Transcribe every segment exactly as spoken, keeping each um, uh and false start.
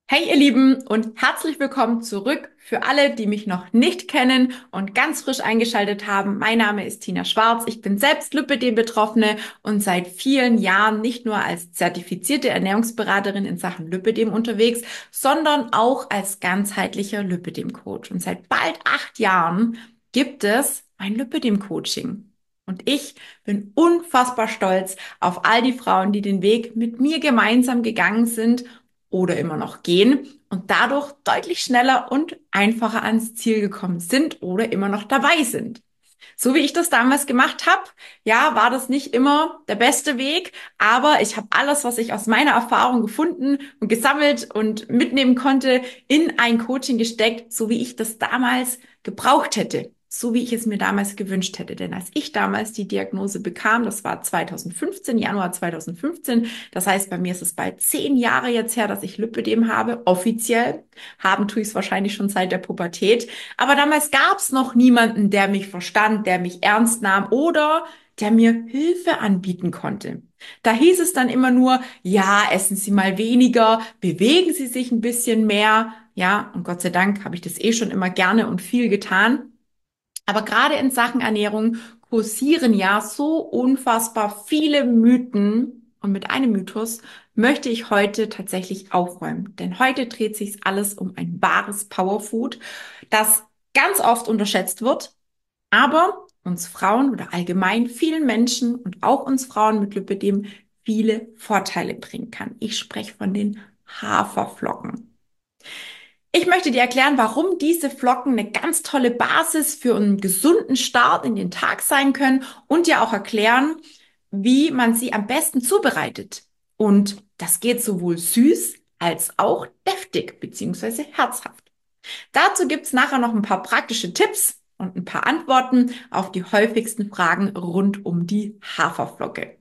Hey ihr Lieben und herzlich willkommen zurück für alle, die mich noch nicht kennen und ganz frisch eingeschaltet haben. Mein Name ist Tina Schwarz. Ich bin selbst Lipödem-Betroffene und seit vielen Jahren nicht nur als zertifizierte Ernährungsberaterin in Sachen Lipödem unterwegs, sondern auch als ganzheitlicher Lipödem-Coach. Und seit bald acht Jahren gibt es ein Lipödem-Coaching. Und ich bin unfassbar stolz auf all die Frauen, die den Weg mit mir gemeinsam gegangen sind oder immer noch gehen und dadurch deutlich schneller und einfacher ans Ziel gekommen sind oder immer noch dabei sind. So wie ich das damals gemacht habe, ja, war das nicht immer der beste Weg, aber ich habe alles, was ich aus meiner Erfahrung gefunden und gesammelt und mitnehmen konnte, in ein Coaching gesteckt, so wie ich das damals gebraucht hätte, so wie ich es mir damals gewünscht hätte. Denn als ich damals die Diagnose bekam, das war zweitausendfünfzehn, Januar zweitausendfünfzehn, das heißt, bei mir ist es bald zehn Jahre jetzt her, dass ich Lipödem habe, offiziell. Haben tue ich es wahrscheinlich schon seit der Pubertät. Aber damals gab es noch niemanden, der mich verstand, der mich ernst nahm oder der mir Hilfe anbieten konnte. Da hieß es dann immer nur, ja, essen Sie mal weniger, bewegen Sie sich ein bisschen mehr. Ja, und Gott sei Dank habe ich das eh schon immer gerne und viel getan. Aber gerade in Sachen Ernährung kursieren ja so unfassbar viele Mythen. Und mit einem Mythos möchte ich heute tatsächlich aufräumen. Denn heute dreht sich alles um ein wahres Powerfood, das ganz oft unterschätzt wird, aber uns Frauen oder allgemein vielen Menschen und auch uns Frauen mit Lipödem viele Vorteile bringen kann. Ich spreche von den Haferflocken. Ich möchte dir erklären, warum diese Flocken eine ganz tolle Basis für einen gesunden Start in den Tag sein können und dir auch erklären, wie man sie am besten zubereitet. Und das geht sowohl süß als auch deftig bzw. herzhaft. Dazu gibt's nachher noch ein paar praktische Tipps und ein paar Antworten auf die häufigsten Fragen rund um die Haferflocke.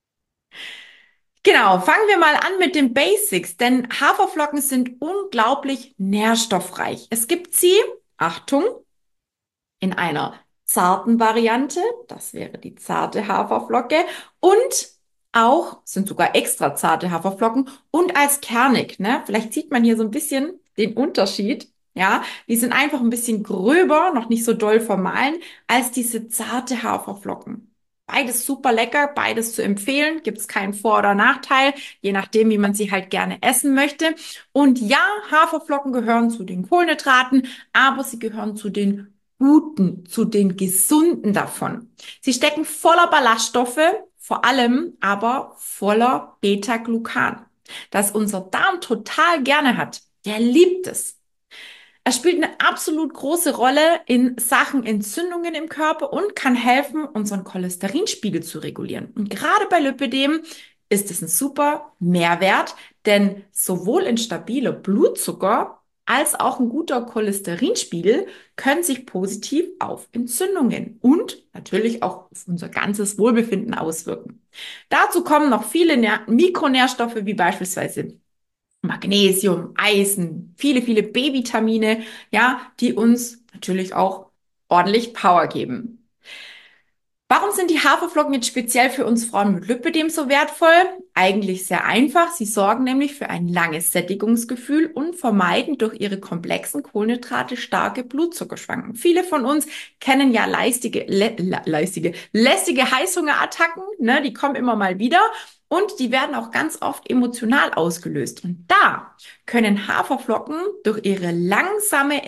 Genau, fangen wir mal an mit den Basics, denn Haferflocken sind unglaublich nährstoffreich. Es gibt sie, Achtung, in einer zarten Variante, das wäre die zarte Haferflocke, und auch sind sogar extra zarte Haferflocken und als kernig, ne? Vielleicht sieht man hier so ein bisschen den Unterschied. Ja, die sind einfach ein bisschen gröber, noch nicht so doll vermahlen, als diese zarte Haferflocken. Beides super lecker, beides zu empfehlen, gibt es keinen Vor- oder Nachteil, je nachdem, wie man sie halt gerne essen möchte. Und ja, Haferflocken gehören zu den Kohlenhydraten, aber sie gehören zu den guten, zu den gesunden davon. Sie stecken voller Ballaststoffe, vor allem aber voller Beta-Glucan, das unser Darm total gerne hat. Der liebt es. Es spielt eine absolut große Rolle in Sachen Entzündungen im Körper und kann helfen, unseren Cholesterinspiegel zu regulieren. Und gerade bei Lipödem ist es ein super Mehrwert, denn sowohl ein stabiler Blutzucker als auch ein guter Cholesterinspiegel können sich positiv auf Entzündungen und natürlich auch auf unser ganzes Wohlbefinden auswirken. Dazu kommen noch viele Nähr- Mikronährstoffe wie beispielsweise Magnesium, Eisen, viele, viele B-Vitamine, ja, die uns natürlich auch ordentlich Power geben. Warum sind die Haferflocken jetzt speziell für uns Frauen mit Lipödem so wertvoll? Eigentlich sehr einfach. Sie sorgen nämlich für ein langes Sättigungsgefühl und vermeiden durch ihre komplexen Kohlenhydrate starke Blutzuckerschwankungen. Viele von uns kennen ja leistige, le, le, leistige, lästige Heißhungerattacken, ne? Die kommen immer mal wieder und die werden auch ganz oft emotional ausgelöst. Und da können Haferflocken durch ihre langsame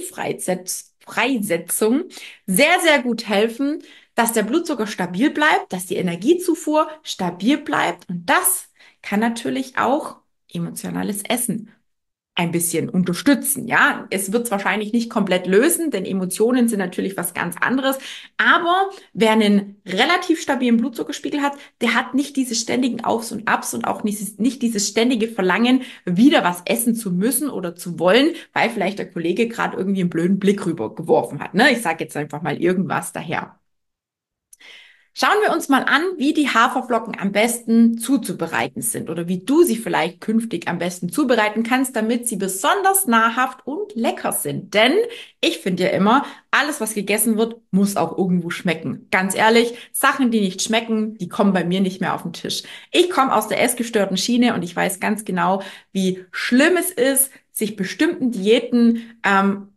Energiefreisetzung sehr, sehr gut helfen, dass der Blutzucker stabil bleibt, dass die Energiezufuhr stabil bleibt. Und das kann natürlich auch emotionales Essen ein bisschen unterstützen. Ja, es wird es wahrscheinlich nicht komplett lösen, denn Emotionen sind natürlich was ganz anderes. Aber wer einen relativ stabilen Blutzuckerspiegel hat, der hat nicht diese ständigen Aufs und Abs und auch nicht, nicht dieses ständige Verlangen, wieder was essen zu müssen oder zu wollen, weil vielleicht der Kollege gerade irgendwie einen blöden Blick rübergeworfen hat. Ne? Ich sage jetzt einfach mal irgendwas daher. Schauen wir uns mal an, wie die Haferflocken am besten zuzubereiten sind oder wie du sie vielleicht künftig am besten zubereiten kannst, damit sie besonders nahrhaft und lecker sind. Denn ich finde ja immer, alles, was gegessen wird, muss auch irgendwo schmecken. Ganz ehrlich, Sachen, die nicht schmecken, die kommen bei mir nicht mehr auf den Tisch. Ich komme aus der essgestörten Schiene und ich weiß ganz genau, wie schlimm es ist, sich bestimmten Diäten ähm,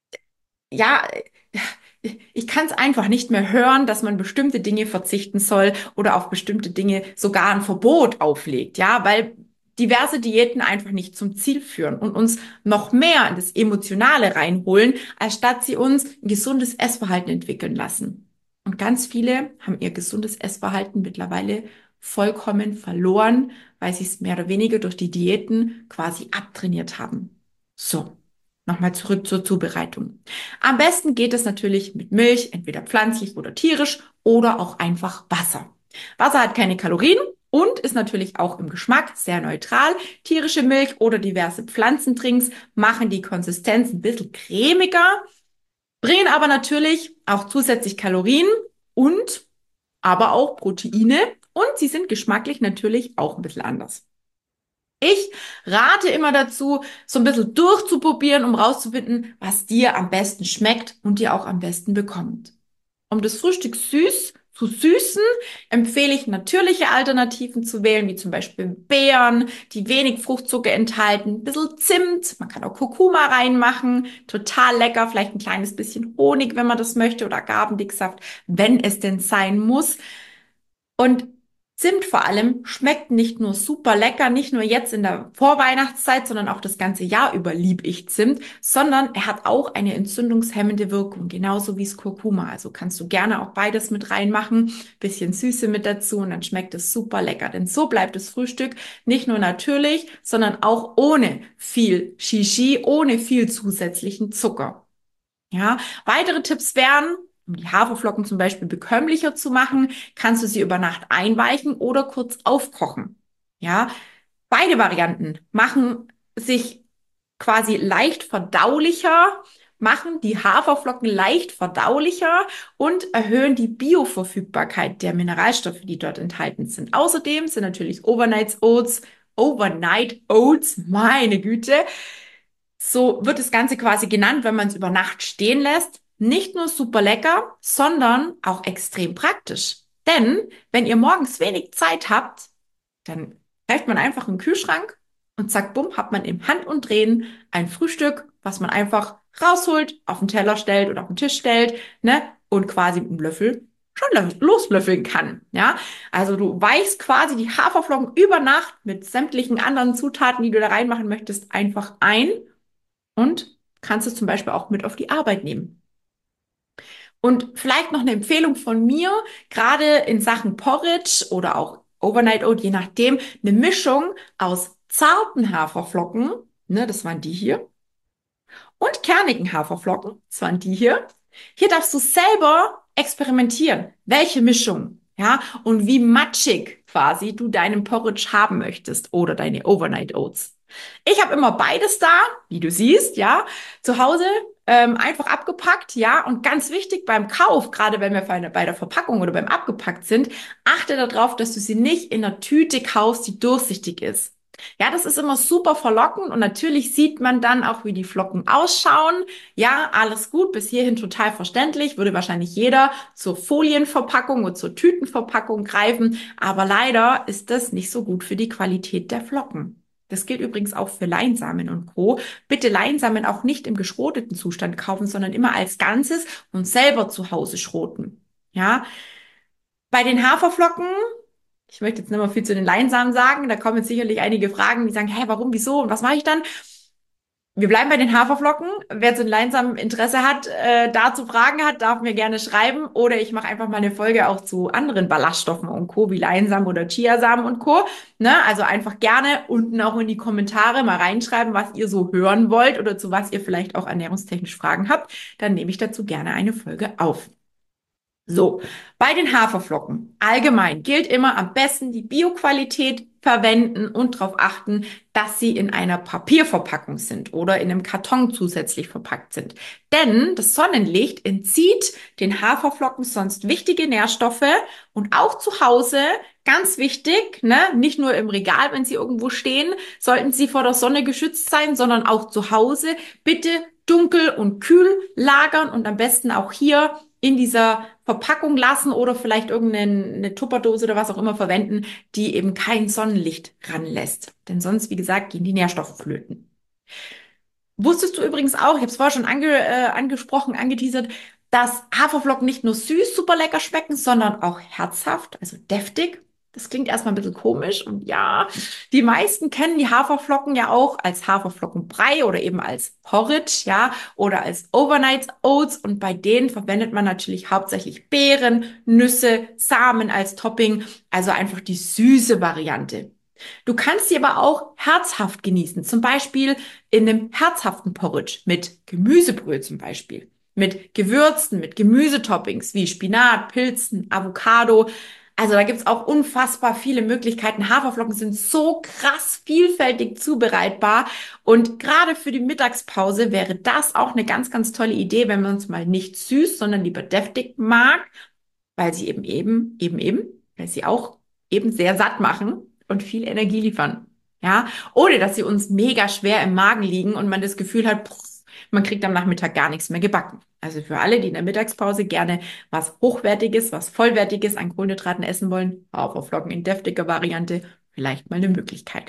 ja, ich kann es einfach nicht mehr hören, dass man bestimmte Dinge verzichten soll oder auf bestimmte Dinge sogar ein Verbot auflegt, ja, weil diverse Diäten einfach nicht zum Ziel führen und uns noch mehr in das Emotionale reinholen, als statt sie uns ein gesundes Essverhalten entwickeln lassen. Und ganz viele haben ihr gesundes Essverhalten mittlerweile vollkommen verloren, weil sie es mehr oder weniger durch die Diäten quasi abtrainiert haben. So, nochmal zurück zur Zubereitung. Am besten geht es natürlich mit Milch, entweder pflanzlich oder tierisch oder auch einfach Wasser. Wasser hat keine Kalorien und ist natürlich auch im Geschmack sehr neutral. Tierische Milch oder diverse Pflanzendrinks machen die Konsistenz ein bisschen cremiger, bringen aber natürlich auch zusätzlich Kalorien und aber auch Proteine und sie sind geschmacklich natürlich auch ein bisschen anders. Ich rate immer dazu, so ein bisschen durchzuprobieren, um rauszufinden, was dir am besten schmeckt und dir auch am besten bekommt. Um das Frühstück süß zu süßen, empfehle ich natürliche Alternativen zu wählen, wie zum Beispiel Beeren, die wenig Fruchtzucker enthalten, ein bisschen Zimt, man kann auch Kurkuma reinmachen, total lecker, vielleicht ein kleines bisschen Honig, wenn man das möchte, oder Agavendicksaft, wenn es denn sein muss. Und Zimt vor allem schmeckt nicht nur super lecker, nicht nur jetzt in der Vorweihnachtszeit, sondern auch das ganze Jahr über lieb ich Zimt, sondern er hat auch eine entzündungshemmende Wirkung, genauso wie das Kurkuma. Also kannst du gerne auch beides mit reinmachen, bisschen Süße mit dazu und dann schmeckt es super lecker. Denn so bleibt das Frühstück nicht nur natürlich, sondern auch ohne viel Shishi, ohne viel zusätzlichen Zucker. Ja, weitere Tipps wären, um die Haferflocken zum Beispiel bekömmlicher zu machen, kannst du sie über Nacht einweichen oder kurz aufkochen. Ja, beide Varianten machen sich quasi leicht verdaulicher, machen die Haferflocken leicht verdaulicher und erhöhen die Bioverfügbarkeit der Mineralstoffe, die dort enthalten sind. Außerdem sind natürlich Overnight Oats, Overnight Oats, meine Güte, so wird das Ganze quasi genannt, wenn man es über Nacht stehen lässt. Nicht nur super lecker, sondern auch extrem praktisch. Denn wenn ihr morgens wenig Zeit habt, dann greift man einfach in den Kühlschrank und zack, bumm, hat man im Handumdrehen ein Frühstück, was man einfach rausholt, auf den Teller stellt oder auf den Tisch stellt, ne, und quasi mit einem Löffel schon loslöffeln kann. Ja, also du weichst quasi die Haferflocken über Nacht mit sämtlichen anderen Zutaten, die du da reinmachen möchtest, einfach ein und kannst es zum Beispiel auch mit auf die Arbeit nehmen. Und vielleicht noch eine Empfehlung von mir, gerade in Sachen Porridge oder auch Overnight Oat, je nachdem, eine Mischung aus zarten Haferflocken, ne, das waren die hier, und kernigen Haferflocken, das waren die hier. Hier darfst du selber experimentieren, welche Mischung, ja, und wie matschig quasi du deinen Porridge haben möchtest oder deine Overnight Oats. Ich habe immer beides da, wie du siehst, ja, zu Hause ähm, einfach abgepackt, ja, und ganz wichtig beim Kauf, gerade wenn wir bei der Verpackung oder beim abgepackt sind, achte darauf, dass du sie nicht in einer Tüte kaufst, die durchsichtig ist. Ja, das ist immer super verlockend und natürlich sieht man dann auch, wie die Flocken ausschauen. Ja, alles gut, bis hierhin total verständlich, würde wahrscheinlich jeder zur Folienverpackung oder zur Tütenverpackung greifen, aber leider ist das nicht so gut für die Qualität der Flocken. Das gilt übrigens auch für Leinsamen und Co. Bitte Leinsamen auch nicht im geschroteten Zustand kaufen, sondern immer als Ganzes und selber zu Hause schroten. Ja, bei den Haferflocken, ich möchte jetzt nicht mehr viel zu den Leinsamen sagen, da kommen jetzt sicherlich einige Fragen, die sagen, hä, warum, wieso und was mache ich dann? Wir bleiben bei den Haferflocken. Wer zu den Leinsamen Interesse hat, äh, dazu Fragen hat, darf mir gerne schreiben. Oder ich mache einfach mal eine Folge auch zu anderen Ballaststoffen und Co., wie Leinsamen oder Chiasamen und Co. Ne? Also einfach gerne unten auch in die Kommentare mal reinschreiben, was ihr so hören wollt oder zu was ihr vielleicht auch ernährungstechnisch Fragen habt. Dann nehme ich dazu gerne eine Folge auf. So, bei den Haferflocken allgemein gilt immer am besten die Bioqualität verwenden und darauf achten, dass sie in einer Papierverpackung sind oder in einem Karton zusätzlich verpackt sind. Denn das Sonnenlicht entzieht den Haferflocken sonst wichtige Nährstoffe und auch zu Hause, ganz wichtig, ne, nicht nur im Regal, wenn sie irgendwo stehen, sollten sie vor der Sonne geschützt sein, sondern auch zu Hause bitte dunkel und kühl lagern und am besten auch hier in dieser Verpackung lassen oder vielleicht irgendeine Tupperdose oder was auch immer verwenden, die eben kein Sonnenlicht ranlässt. Denn sonst, wie gesagt, gehen die Nährstoffe flöten. Wusstest du übrigens auch, ich habe es vorher schon ange, äh, angesprochen, angeteasert, dass Haferflocken nicht nur süß super lecker schmecken, sondern auch herzhaft, also deftig. Das klingt erstmal ein bisschen komisch und ja, die meisten kennen die Haferflocken ja auch als Haferflockenbrei oder eben als Porridge, ja, oder als Overnight Oats und bei denen verwendet man natürlich hauptsächlich Beeren, Nüsse, Samen als Topping, also einfach die süße Variante. Du kannst sie aber auch herzhaft genießen, zum Beispiel in einem herzhaften Porridge mit Gemüsebrühe zum Beispiel, mit Gewürzen, mit Gemüsetoppings wie Spinat, Pilzen, Avocado. Also da gibt's auch unfassbar viele Möglichkeiten. Haferflocken sind so krass vielfältig zubereitbar und gerade für die Mittagspause wäre das auch eine ganz, ganz tolle Idee, wenn man es mal nicht süß, sondern lieber deftig mag, weil sie eben eben, eben eben, weil sie auch eben sehr satt machen und viel Energie liefern. Ja, ohne dass sie uns mega schwer im Magen liegen und man das Gefühl hat, pff, man kriegt am Nachmittag gar nichts mehr gebacken. Also für alle, die in der Mittagspause gerne was Hochwertiges, was Vollwertiges an Kohlenhydraten essen wollen, Haferflocken in deftiger Variante, vielleicht mal eine Möglichkeit.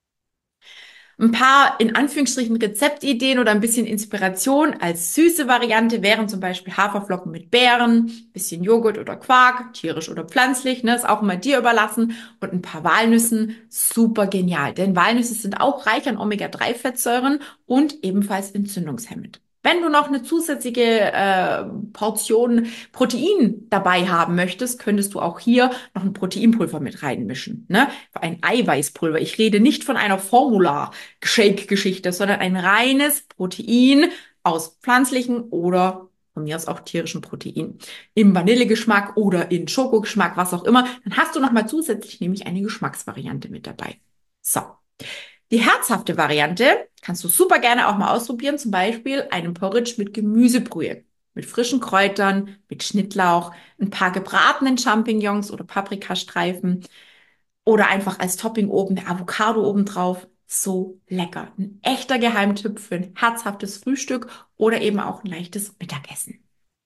Ein paar in Anführungsstrichen Rezeptideen oder ein bisschen Inspiration als süße Variante wären zum Beispiel Haferflocken mit Beeren, bisschen Joghurt oder Quark, tierisch oder pflanzlich, ne, ist auch immer dir überlassen und ein paar Walnüssen, super genial, denn Walnüsse sind auch reich an Omega drei Fettsäuren und ebenfalls entzündungshemmend. Wenn du noch eine zusätzliche äh, Portion Protein dabei haben möchtest, könntest du auch hier noch ein Proteinpulver mit reinmischen, ne? Ein Eiweißpulver. Ich rede nicht von einer Formula. Shake-Geschichte, sondern ein reines Protein aus pflanzlichen oder von mir aus auch tierischen Protein im Vanillegeschmack oder in Schokogeschmack, was auch immer. Dann hast du nochmal zusätzlich nämlich eine Geschmacksvariante mit dabei. So. Die herzhafte Variante kannst du super gerne auch mal ausprobieren, zum Beispiel einen Porridge mit Gemüsebrühe, mit frischen Kräutern, mit Schnittlauch, ein paar gebratenen Champignons oder Paprikastreifen oder einfach als Topping oben eine Avocado obendrauf. So lecker. Ein echter Geheimtipp für ein herzhaftes Frühstück oder eben auch ein leichtes Mittagessen.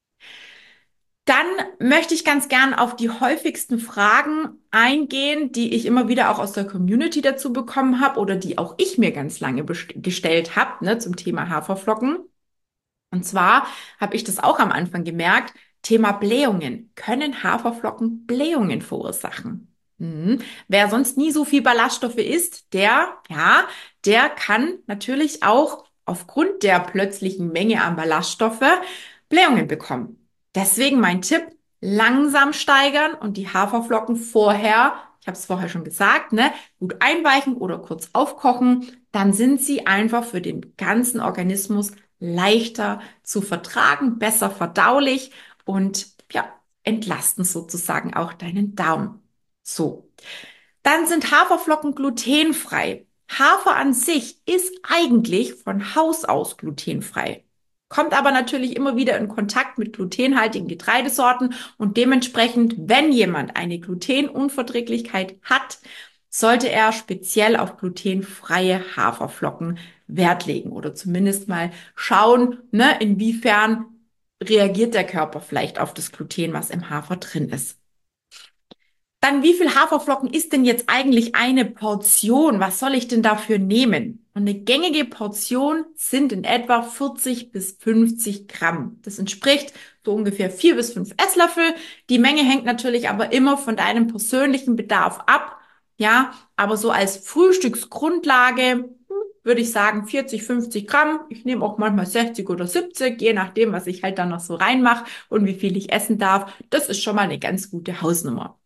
Dann möchte ich ganz gern auf die häufigsten Fragen eingehen, die ich immer wieder auch aus der Community dazu bekommen habe oder die auch ich mir ganz lange best- gestellt habe, ne, zum Thema Haferflocken. Und zwar habe ich das auch am Anfang gemerkt, Thema Blähungen. Können Haferflocken Blähungen verursachen? Mhm. Wer sonst nie so viel Ballaststoffe isst, der, ja, der kann natürlich auch aufgrund der plötzlichen Menge an Ballaststoffe Blähungen bekommen. Deswegen mein Tipp, langsam steigern und die Haferflocken vorher, ich habe es vorher schon gesagt, ne, gut einweichen oder kurz aufkochen, dann sind sie einfach für den ganzen Organismus leichter zu vertragen, besser verdaulich und ja, entlasten sozusagen auch deinen Darm. So. Dann sind Haferflocken glutenfrei. Hafer an sich ist eigentlich von Haus aus glutenfrei. Kommt aber natürlich immer wieder in Kontakt mit glutenhaltigen Getreidesorten und dementsprechend, wenn jemand eine Glutenunverträglichkeit hat, sollte er speziell auf glutenfreie Haferflocken Wert legen oder zumindest mal schauen, ne, inwiefern reagiert der Körper vielleicht auf das Gluten, was im Hafer drin ist. Dann, wie viel Haferflocken ist denn jetzt eigentlich eine Portion? Was soll ich denn dafür nehmen? Und eine gängige Portion sind in etwa vierzig bis fünfzig Gramm. Das entspricht so ungefähr vier bis fünf Esslöffel. Die Menge hängt natürlich aber immer von deinem persönlichen Bedarf ab. Ja, aber so als Frühstücksgrundlage hm, würde ich sagen vierzig, fünfzig Gramm. Ich nehme auch manchmal sechzig oder siebzig, je nachdem, was ich halt dann noch so reinmache und wie viel ich essen darf. Das ist schon mal eine ganz gute Hausnummer.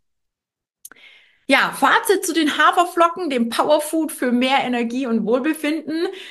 Ja, Fazit zu den Haferflocken, dem Powerfood für mehr Energie und Wohlbefinden.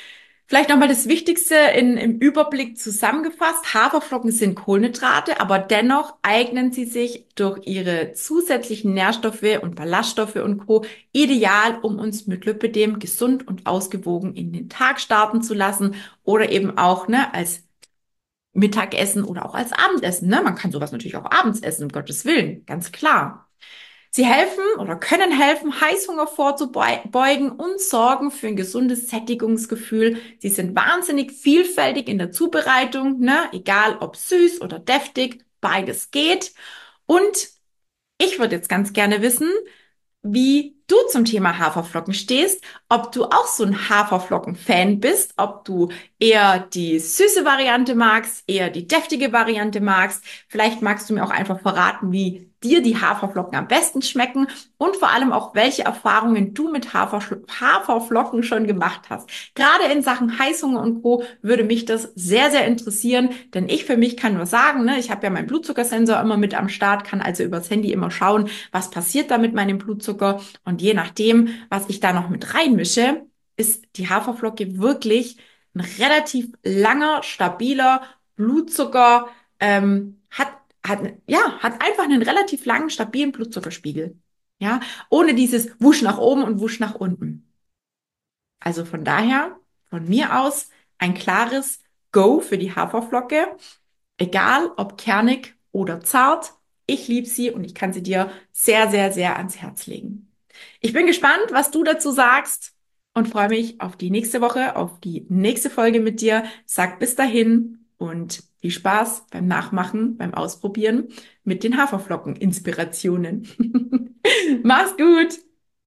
Vielleicht nochmal das Wichtigste in, im Überblick zusammengefasst. Haferflocken sind Kohlenhydrate, aber dennoch eignen sie sich durch ihre zusätzlichen Nährstoffe und Ballaststoffe und Co. ideal, um uns mit Lipödem gesund und ausgewogen in den Tag starten zu lassen oder eben auch ne, als Mittagessen oder auch als Abendessen. Ne? Man kann sowas natürlich auch abends essen, um Gottes Willen, ganz klar. Sie helfen oder können helfen, Heißhunger vorzubeugen und sorgen für ein gesundes Sättigungsgefühl. Sie sind wahnsinnig vielfältig in der Zubereitung, ne? Egal ob süß oder deftig, beides geht. Und ich würde jetzt ganz gerne wissen, wie du zum Thema Haferflocken stehst, ob du auch so ein Haferflocken-Fan bist, ob du eher die süße Variante magst, eher die deftige Variante magst. Vielleicht magst du mir auch einfach verraten, wie dir die Haferflocken am besten schmecken und vor allem auch, welche Erfahrungen du mit Haferfl Haferflocken schon gemacht hast. Gerade in Sachen Heißhunger und Co. würde mich das sehr, sehr interessieren, denn ich für mich kann nur sagen, ne, ich habe ja meinen Blutzuckersensor immer mit am Start, kann also übers Handy immer schauen, was passiert da mit meinem Blutzucker und je nachdem, was ich da noch mit reinmische, ist die Haferflocke wirklich ein relativ langer, stabiler Blutzucker, ähm, hat hat, ja, hat einfach einen relativ langen, stabilen Blutzuckerspiegel. Ja, ohne dieses Wusch nach oben und Wusch nach unten. Also von daher, von mir aus, ein klares Go für die Haferflocke. Egal ob kernig oder zart. Ich liebe sie und ich kann sie dir sehr, sehr, sehr ans Herz legen. Ich bin gespannt, was du dazu sagst und freue mich auf die nächste Woche, auf die nächste Folge mit dir. Sag bis dahin und viel Spaß beim Nachmachen, beim Ausprobieren mit den Haferflocken-Inspirationen. Mach's gut!